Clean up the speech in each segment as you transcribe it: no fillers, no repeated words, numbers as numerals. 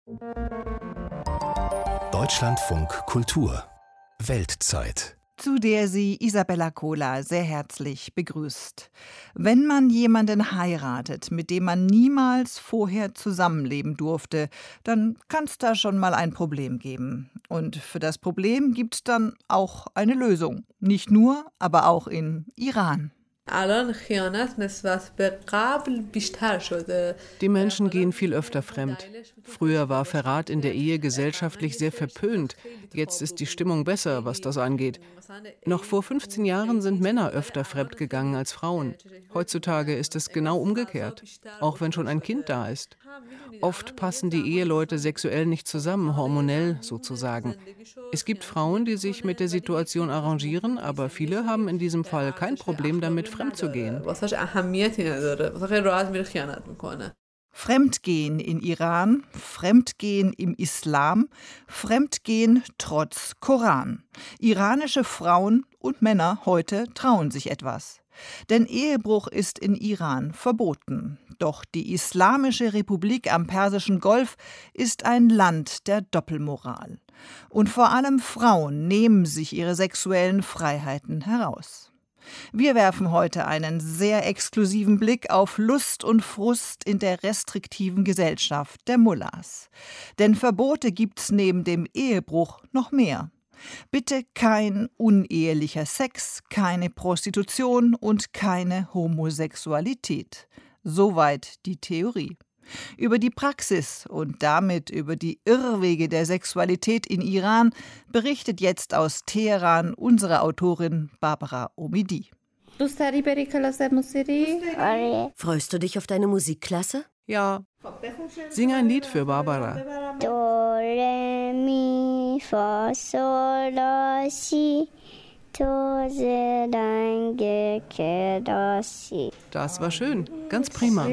Deutschlandfunk Kultur Weltzeit, zu der sie Isabella Kohler sehr herzlich begrüßt. Wenn man jemanden heiratet, mit dem man niemals vorher zusammenleben durfte, dann kann es da schon mal ein Problem geben. Und für das Problem gibt es dann auch eine Lösung. Nicht nur, aber auch in Iran. Die Menschen gehen viel öfter fremd. Früher war Verrat in der Ehe gesellschaftlich sehr verpönt. Jetzt ist die Stimmung besser, was das angeht. Noch vor 15 Jahren sind Männer öfter fremd gegangen als Frauen. Heutzutage ist es genau umgekehrt, auch wenn schon ein Kind da ist. Oft passen die Eheleute sexuell nicht zusammen, hormonell sozusagen. Es gibt Frauen, die sich mit der Situation arrangieren, aber viele haben in diesem Fall kein Problem damit, fremd zu gehen. Fremdgehen in Iran, Fremdgehen im Islam, Fremdgehen trotz Koran. Iranische Frauen und Männer heute trauen sich etwas. Denn Ehebruch ist in Iran verboten. Doch die Islamische Republik am Persischen Golf ist ein Land der Doppelmoral. Und vor allem Frauen nehmen sich ihre sexuellen Freiheiten heraus. Wir werfen heute einen sehr exklusiven Blick auf Lust und Frust in der restriktiven Gesellschaft der Mullahs. Denn Verbote gibt's neben dem Ehebruch noch mehr. Bitte kein unehelicher Sex, keine Prostitution und keine Homosexualität. Soweit die Theorie. Über die Praxis und damit über die Irrwege der Sexualität in Iran berichtet jetzt aus Teheran unsere Autorin Barbara Omidi. Freust du dich auf deine Musikklasse? Ja. Sing ein Lied für Barbara. Do, re, mi, fa, sol, la, si. Das war schön, ganz prima.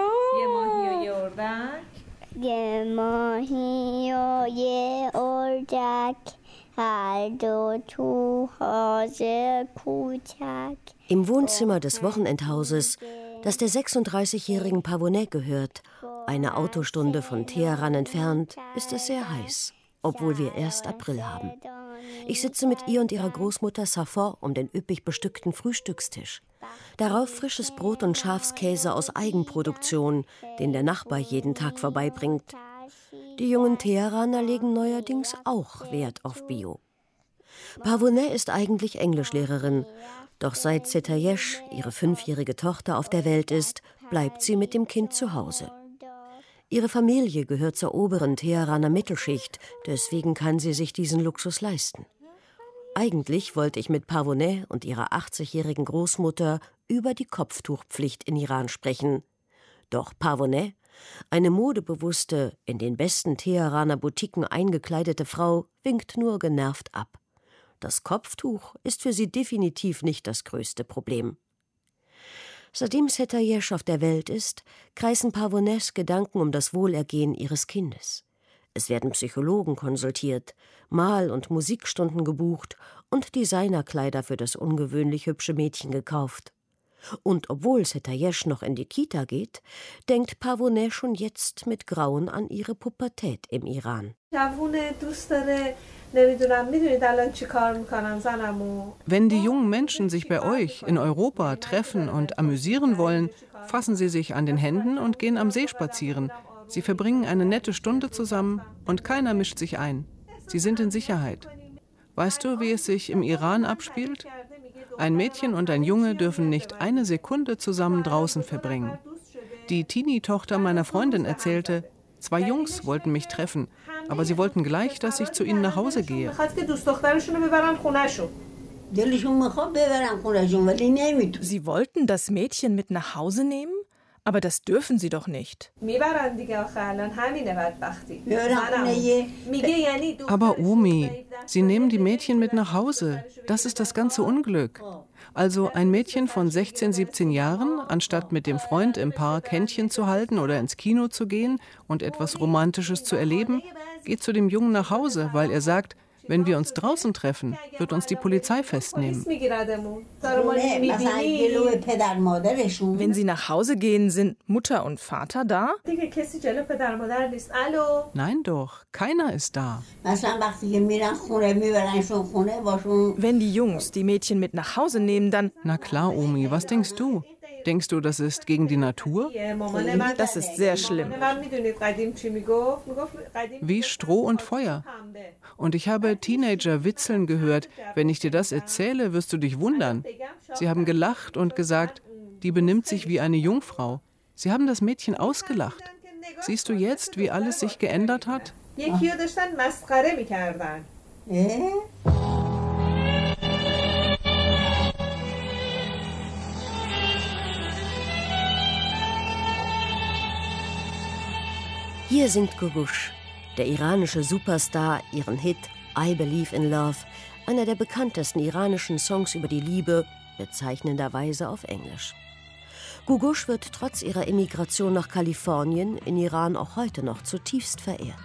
Im Wohnzimmer des Wochenendhauses, das der 36-jährigen Pavoneh gehört, eine Autostunde von Teheran entfernt, ist es sehr heiß, obwohl wir erst April haben. Ich sitze mit ihr und ihrer Großmutter Safar um den üppig bestückten Frühstückstisch. Darauf frisches Brot und Schafskäse aus Eigenproduktion, den der Nachbar jeden Tag vorbeibringt. Die jungen Teheraner legen neuerdings auch Wert auf Bio. Pavoneh ist eigentlich Englischlehrerin, doch seit Setayesh, ihre 5-jährige Tochter, auf der Welt ist, bleibt sie mit dem Kind zu Hause. Ihre Familie gehört zur oberen Teheraner Mittelschicht, deswegen kann sie sich diesen Luxus leisten. Eigentlich wollte ich mit Pavoneh und ihrer 80-jährigen Großmutter über die Kopftuchpflicht in Iran sprechen. Doch Pavoneh, eine modebewusste, in den besten Teheraner Boutiquen eingekleidete Frau, winkt nur genervt ab. Das Kopftuch ist für sie definitiv nicht das größte Problem. Seitdem Setayesh auf der Welt ist, kreisen Pavonehs Gedanken um das Wohlergehen ihres Kindes. Es werden Psychologen konsultiert, Mal- und Musikstunden gebucht und Designerkleider für das ungewöhnlich hübsche Mädchen gekauft. Und obwohl Setayesh noch in die Kita geht, denkt Pavoneh schon jetzt mit Grauen an ihre Pubertät im Iran. Wenn die jungen Menschen sich bei euch in Europa treffen und amüsieren wollen, fassen sie sich an den Händen und gehen am See spazieren. Sie verbringen eine nette Stunde zusammen und keiner mischt sich ein. Sie sind in Sicherheit. Weißt du, wie es sich im Iran abspielt? Ein Mädchen und ein Junge dürfen nicht eine Sekunde zusammen draußen verbringen. Die Teenie-Tochter meiner Freundin erzählte, 2 Jungs wollten mich treffen, aber sie wollten gleich, dass ich zu ihnen nach Hause gehe. Sie wollten das Mädchen mit nach Hause nehmen? Aber das dürfen sie doch nicht. Aber Omi, sie nehmen die Mädchen mit nach Hause. Das ist das ganze Unglück. Also ein Mädchen von 16, 17 Jahren, anstatt mit dem Freund im Park Händchen zu halten oder ins Kino zu gehen und etwas Romantisches zu erleben, geht zu dem Jungen nach Hause, weil er sagt, Wenn wir uns draußen treffen, wird uns die Polizei festnehmen. Wenn sie nach Hause gehen, sind Mutter und Vater da? Nein doch, keiner ist da. Wenn die Jungs die Mädchen mit nach Hause nehmen, dann... Na klar, Omi, was denkst du? Denkst du, das ist gegen die Natur? Das ist sehr schlimm. Wie Stroh und Feuer. Und ich habe Teenager witzeln gehört. Wenn ich dir das erzähle, wirst du dich wundern. Sie haben gelacht und gesagt, die benimmt sich wie eine Jungfrau. Sie haben das Mädchen ausgelacht. Siehst du jetzt, wie alles sich geändert hat? Hier singt Googoosh, der iranische Superstar, ihren Hit I Believe in Love, einer der bekanntesten iranischen Songs über die Liebe, bezeichnenderweise auf Englisch. Googoosh wird trotz ihrer Emigration nach Kalifornien in Iran auch heute noch zutiefst verehrt.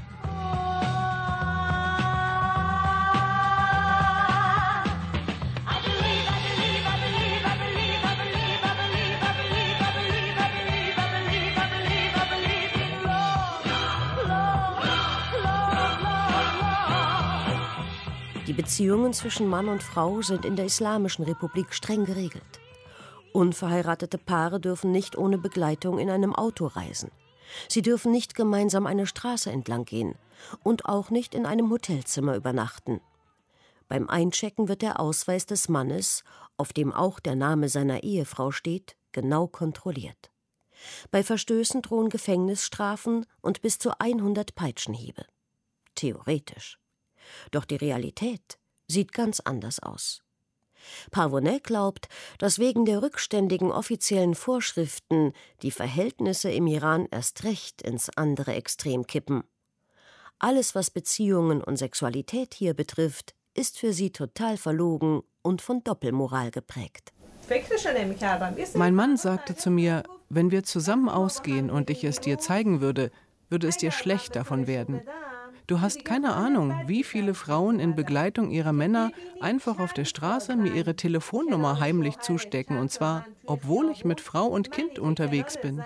Die Beziehungen zwischen Mann und Frau sind in der Islamischen Republik streng geregelt. Unverheiratete Paare dürfen nicht ohne Begleitung in einem Auto reisen. Sie dürfen nicht gemeinsam eine Straße entlang gehen und auch nicht in einem Hotelzimmer übernachten. Beim Einchecken wird der Ausweis des Mannes, auf dem auch der Name seiner Ehefrau steht, genau kontrolliert. Bei Verstößen drohen Gefängnisstrafen und bis zu 100 Peitschenhiebe. Theoretisch. Doch die Realität sieht ganz anders aus. Parvoneh glaubt, dass wegen der rückständigen offiziellen Vorschriften die Verhältnisse im Iran erst recht ins andere Extrem kippen. Alles, was Beziehungen und Sexualität hier betrifft, ist für sie total verlogen und von Doppelmoral geprägt. Mein Mann sagte zu mir, wenn wir zusammen ausgehen und ich es dir zeigen würde, würde es dir schlecht davon werden. Du hast keine Ahnung, wie viele Frauen in Begleitung ihrer Männer einfach auf der Straße mir ihre Telefonnummer heimlich zustecken. Und zwar, obwohl ich mit Frau und Kind unterwegs bin.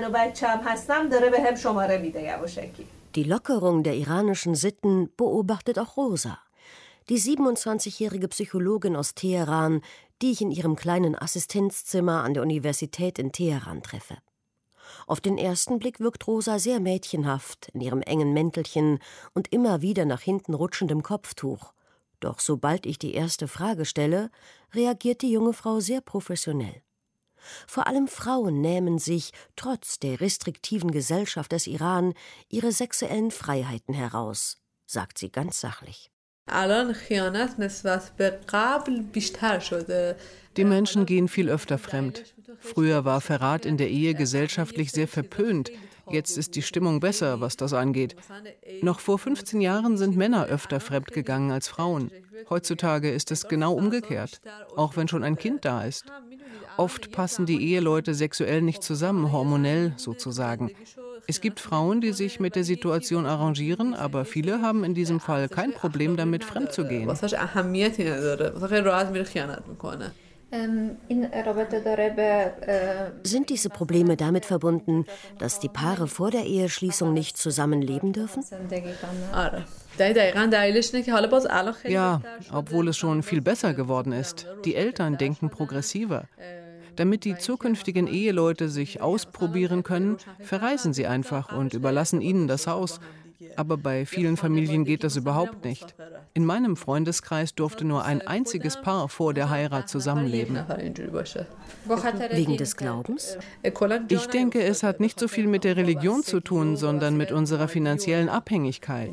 Die Lockerung der iranischen Sitten beobachtet auch Rosa, die 27-jährige Psychologin aus Teheran, die ich in ihrem kleinen Assistenzzimmer an der Universität in Teheran treffe. Auf den ersten Blick wirkt Rosa sehr mädchenhaft in ihrem engen Mäntelchen und immer wieder nach hinten rutschendem Kopftuch. Doch sobald ich die erste Frage stelle, reagiert die junge Frau sehr professionell. Vor allem Frauen nehmen sich, trotz der restriktiven Gesellschaft des Iran, ihre sexuellen Freiheiten heraus, sagt sie ganz sachlich. Die Menschen gehen viel öfter fremd. Früher war Verrat in der Ehe gesellschaftlich sehr verpönt. Jetzt ist die Stimmung besser, was das angeht. Noch vor 15 Jahren sind Männer öfter fremd gegangen als Frauen. Heutzutage ist es genau umgekehrt, auch wenn schon ein Kind da ist. Oft passen die Eheleute sexuell nicht zusammen, hormonell sozusagen. Es gibt Frauen, die sich mit der Situation arrangieren, aber viele haben in diesem Fall kein Problem damit, fremd zu gehen. Sind diese Probleme damit verbunden, dass die Paare vor der Eheschließung nicht zusammenleben dürfen? Ja, obwohl es schon viel besser geworden ist. Die Eltern denken progressiver. Damit die zukünftigen Eheleute sich ausprobieren können, verreisen sie einfach und überlassen ihnen das Haus. Aber bei vielen Familien geht das überhaupt nicht. In meinem Freundeskreis durfte nur ein einziges Paar vor der Heirat zusammenleben. Wegen des Glaubens? Ich denke, es hat nicht so viel mit der Religion zu tun, sondern mit unserer finanziellen Abhängigkeit.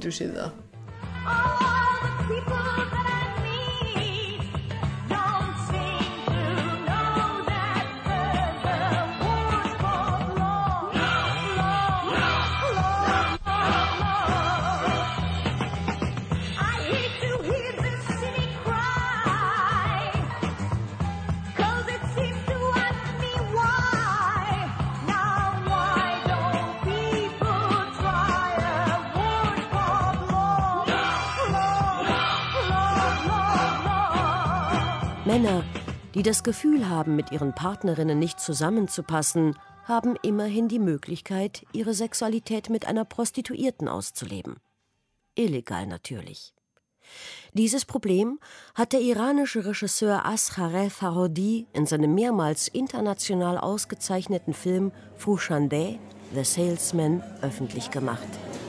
Männer, die das Gefühl haben, mit ihren Partnerinnen nicht zusammenzupassen, haben immerhin die Möglichkeit, ihre Sexualität mit einer Prostituierten auszuleben. Illegal natürlich. Dieses Problem hat der iranische Regisseur Asghar Farhodi in seinem mehrmals international ausgezeichneten Film Froushande, The Salesman, öffentlich gemacht.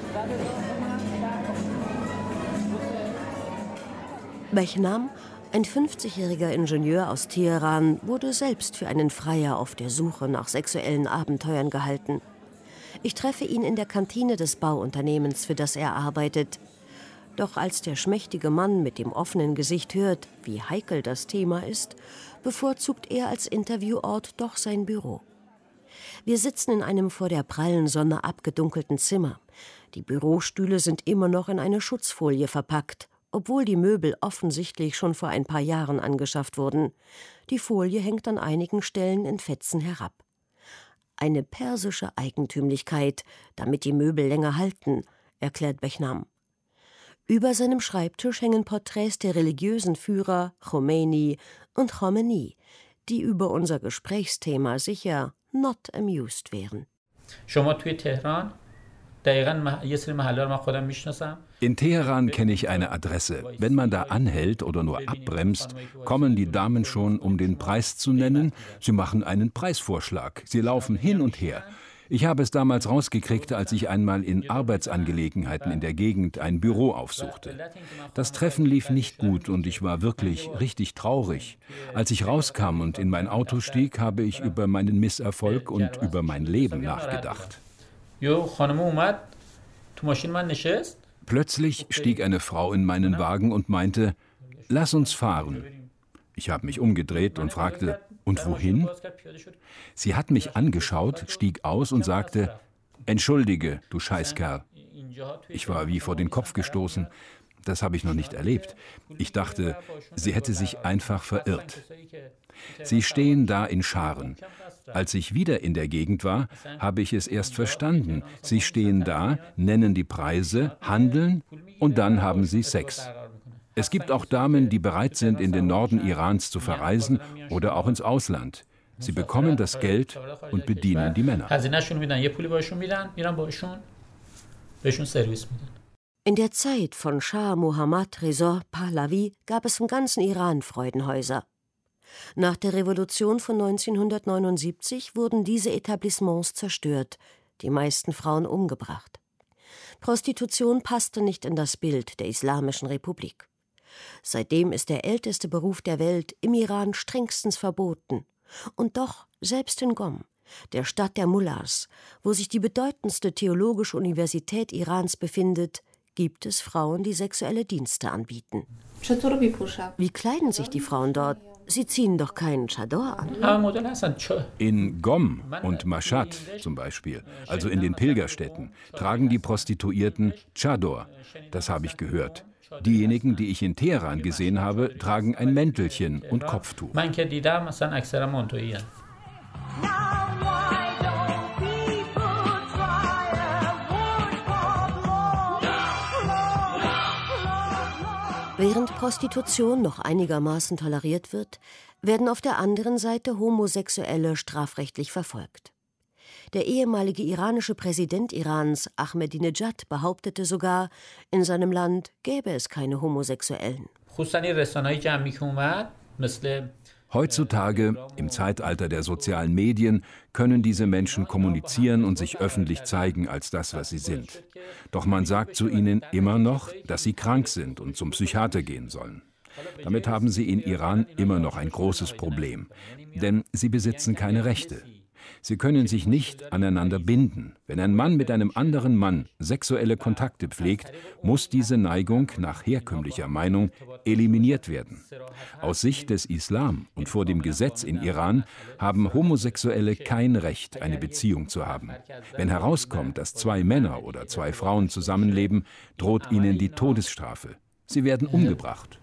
Behnam, ein 50-jähriger Ingenieur aus Teheran, wurde selbst für einen Freier auf der Suche nach sexuellen Abenteuern gehalten. Ich treffe ihn in der Kantine des Bauunternehmens, für das er arbeitet. Doch als der schmächtige Mann mit dem offenen Gesicht hört, wie heikel das Thema ist, bevorzugt er als Interviewort doch sein Büro. Wir sitzen in einem vor der prallen Sonne abgedunkelten Zimmer. Die Bürostühle sind immer noch in eine Schutzfolie verpackt, obwohl die Möbel offensichtlich schon vor ein paar Jahren angeschafft wurden. Die Folie hängt an einigen Stellen in Fetzen herab. Eine persische Eigentümlichkeit, damit die Möbel länger halten, erklärt Behnam. Über seinem Schreibtisch hängen Porträts der religiösen Führer Khomeini und Khomeini, die über unser Gesprächsthema sicher not amused wären. In Teheran kenne ich eine Adresse. Wenn man da anhält oder nur abbremst, kommen die Damen schon, um den Preis zu nennen. Sie machen einen Preisvorschlag. Sie laufen hin und her. Ich habe es damals rausgekriegt, als ich einmal in Arbeitsangelegenheiten in der Gegend ein Büro aufsuchte. Das Treffen lief nicht gut und ich war wirklich richtig traurig. Als ich rauskam und in mein Auto stieg, habe ich über meinen Misserfolg und über mein Leben nachgedacht. Plötzlich stieg eine Frau in meinen Wagen und meinte, lass uns fahren. Ich habe mich umgedreht und fragte, und wohin? Sie hat mich angeschaut, stieg aus und sagte, entschuldige, du Scheißkerl. Ich war wie vor den Kopf gestoßen. Das habe ich noch nicht erlebt. Ich dachte, sie hätte sich einfach verirrt. Sie stehen da in Scharen. Als ich wieder in der Gegend war, habe ich es erst verstanden. Sie stehen da, nennen die Preise, handeln und dann haben sie Sex. Es gibt auch Damen, die bereit sind, in den Norden Irans zu verreisen oder auch ins Ausland. Sie bekommen das Geld und bedienen die Männer. In der Zeit von Schah Mohammad Reza Pahlavi gab es im ganzen Iran Freudenhäuser. Nach der Revolution von 1979 wurden diese Etablissements zerstört, die meisten Frauen umgebracht. Prostitution passte nicht in das Bild der Islamischen Republik. Seitdem ist der älteste Beruf der Welt im Iran strengstens verboten. Und doch, selbst in Qom, der Stadt der Mullahs, wo sich die bedeutendste theologische Universität Irans befindet, gibt es Frauen, die sexuelle Dienste anbieten. Wie kleiden sich die Frauen dort? Sie ziehen doch keinen Chador an. In Qom und Mashhad zum Beispiel, also in den Pilgerstätten, tragen die Prostituierten Chador. Das habe ich gehört. Diejenigen, die ich in Teheran gesehen habe, tragen ein Mäntelchen und Kopftuch. Während Prostitution noch einigermaßen toleriert wird, werden auf der anderen Seite Homosexuelle strafrechtlich verfolgt. Der ehemalige iranische Präsident Irans, Ahmadinejad, behauptete sogar, in seinem Land gäbe es keine Homosexuellen. Heutzutage, im Zeitalter der sozialen Medien, können diese Menschen kommunizieren und sich öffentlich zeigen als das, was sie sind. Doch man sagt zu ihnen immer noch, dass sie krank sind und zum Psychiater gehen sollen. Damit haben sie in Iran immer noch ein großes Problem, denn sie besitzen keine Rechte. Sie können sich nicht aneinander binden. Wenn ein Mann mit einem anderen Mann sexuelle Kontakte pflegt, muss diese Neigung nach herkömmlicher Meinung eliminiert werden. Aus Sicht des Islam und vor dem Gesetz in Iran haben Homosexuelle kein Recht, eine Beziehung zu haben. Wenn herauskommt, dass zwei Männer oder zwei Frauen zusammenleben, droht ihnen die Todesstrafe. Sie werden umgebracht.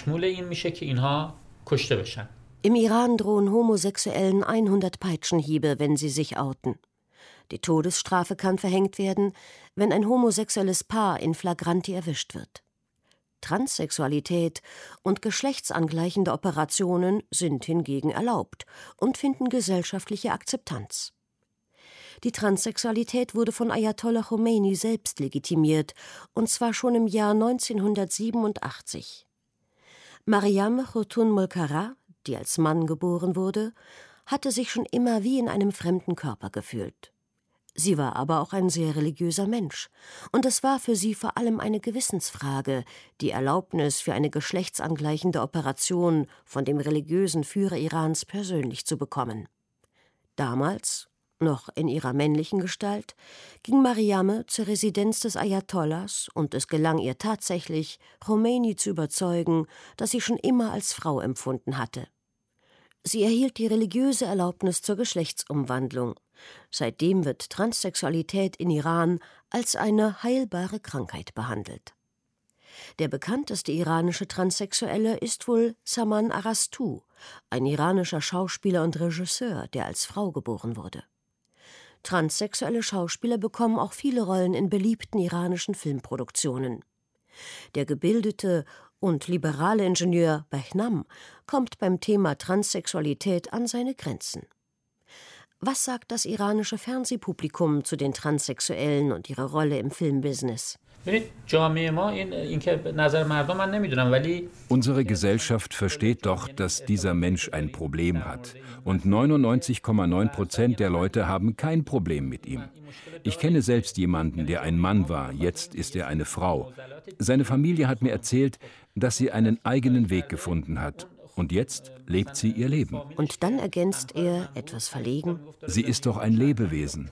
Im Iran drohen Homosexuellen 100 Peitschenhiebe, wenn sie sich outen. Die Todesstrafe kann verhängt werden, wenn ein homosexuelles Paar in flagranti erwischt wird. Transsexualität und geschlechtsangleichende Operationen sind hingegen erlaubt und finden gesellschaftliche Akzeptanz. Die Transsexualität wurde von Ayatollah Khomeini selbst legitimiert, und zwar schon im Jahr 1987. Mariam Khotun Mulkara, die als Mann geboren wurde, hatte sich schon immer wie in einem fremden Körper gefühlt. Sie war aber auch ein sehr religiöser Mensch, und es war für sie vor allem eine Gewissensfrage, die Erlaubnis für eine geschlechtsangleichende Operation von dem religiösen Führer Irans persönlich zu bekommen. Damals, noch in ihrer männlichen Gestalt, ging Mariamme zur Residenz des Ayatollahs, und es gelang ihr tatsächlich, Khomeini zu überzeugen, dass sie schon immer als Frau empfunden hatte. Sie erhielt die religiöse Erlaubnis zur Geschlechtsumwandlung. Seitdem wird Transsexualität in Iran als eine heilbare Krankheit behandelt. Der bekannteste iranische Transsexuelle ist wohl Saman Arastu, ein iranischer Schauspieler und Regisseur, der als Frau geboren wurde. Transsexuelle Schauspieler bekommen auch viele Rollen in beliebten iranischen Filmproduktionen. Der gebildete und liberale Ingenieur Behnam kommt beim Thema Transsexualität an seine Grenzen. Was sagt das iranische Fernsehpublikum zu den Transsexuellen und ihrer Rolle im Filmbusiness? Unsere Gesellschaft versteht doch, dass dieser Mensch ein Problem hat. Und 99,9% der Leute haben kein Problem mit ihm. Ich kenne selbst jemanden, der ein Mann war, jetzt ist er eine Frau. Seine Familie hat mir erzählt, dass sie einen eigenen Weg gefunden hat. Und jetzt lebt sie ihr Leben. Und dann ergänzt er, etwas verlegen: Sie ist doch ein Lebewesen.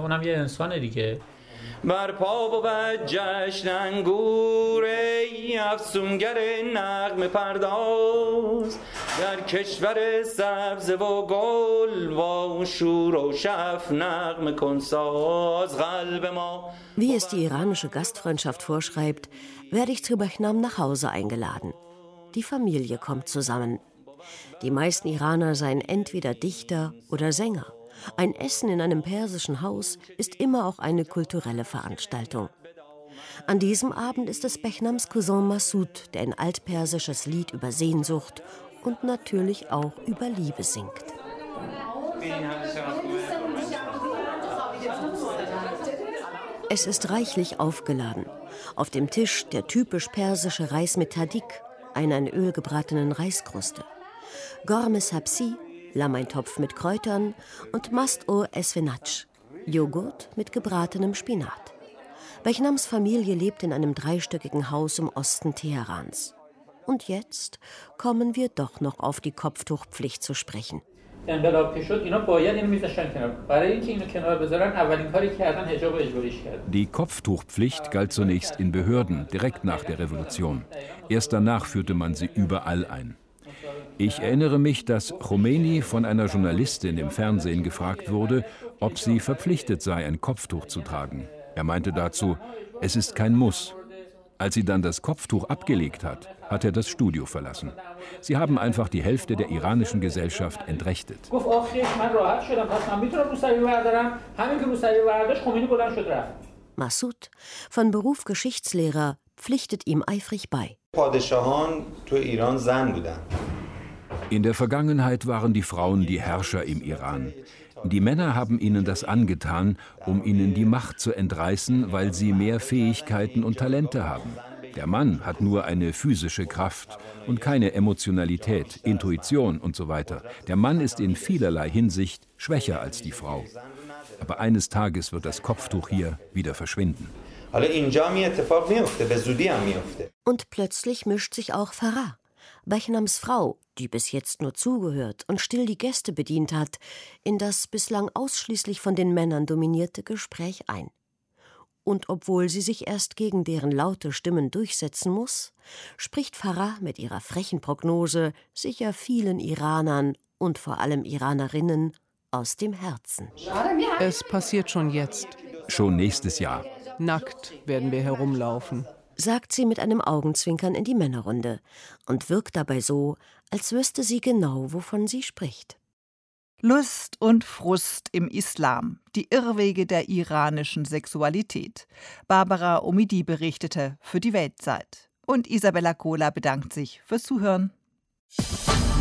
Wie es die iranische Gastfreundschaft vorschreibt, werde ich zu Behnam nach Hause eingeladen. Die Familie kommt zusammen. Die meisten Iraner seien entweder Dichter oder Sänger. Ein Essen in einem persischen Haus ist immer auch eine kulturelle Veranstaltung. An diesem Abend ist es Behnams Cousin Massoud, der ein altpersisches Lied über Sehnsucht und natürlich auch über Liebe singt. Es ist reichlich aufgeladen. Auf dem Tisch der typisch persische Reis mit Tadik, einer in Öl gebratenen Reiskruste, Gormes Hapsi, Lammeintopf mit Kräutern, und Mast-o Esfenatsch, Joghurt mit gebratenem Spinat. Behnams Familie lebt in einem dreistöckigen Haus im Osten Teherans. Und jetzt kommen wir doch noch auf die Kopftuchpflicht zu sprechen. Die Kopftuchpflicht galt zunächst in Behörden, direkt nach der Revolution. Erst danach führte man sie überall ein. Ich erinnere mich, dass Khomeini von einer Journalistin im Fernsehen gefragt wurde, ob sie verpflichtet sei, ein Kopftuch zu tragen. Er meinte dazu, es ist kein Muss. Als sie dann das Kopftuch abgelegt hat, hat er das Studio verlassen. Sie haben einfach die Hälfte der iranischen Gesellschaft entrechtet. Massoud, von Beruf Geschichtslehrer, pflichtet ihm eifrig bei. In der Vergangenheit waren die Frauen die Herrscher im Iran. Die Männer haben ihnen das angetan, um ihnen die Macht zu entreißen, weil sie mehr Fähigkeiten und Talente haben. Der Mann hat nur eine physische Kraft und keine Emotionalität, Intuition und so weiter. Der Mann ist in vielerlei Hinsicht schwächer als die Frau. Aber eines Tages wird das Kopftuch hier wieder verschwinden. Und plötzlich mischt sich auch Farah, Behnams Frau, die bis jetzt nur zugehört und still die Gäste bedient hat, in das bislang ausschließlich von den Männern dominierte Gespräch ein. Und obwohl sie sich erst gegen deren laute Stimmen durchsetzen muss, spricht Farah mit ihrer frechen Prognose sicher vielen Iranern und vor allem Iranerinnen aus dem Herzen. Es passiert schon jetzt. Schon nächstes Jahr. Nackt werden wir herumlaufen, sagt sie mit einem Augenzwinkern in die Männerrunde und wirkt dabei so, als wüsste sie genau, wovon sie spricht. Lust und Frust im Islam, die Irrwege der iranischen Sexualität. Barbara Omidi berichtete für die Weltzeit. Und Isabella Kohler bedankt sich fürs Zuhören.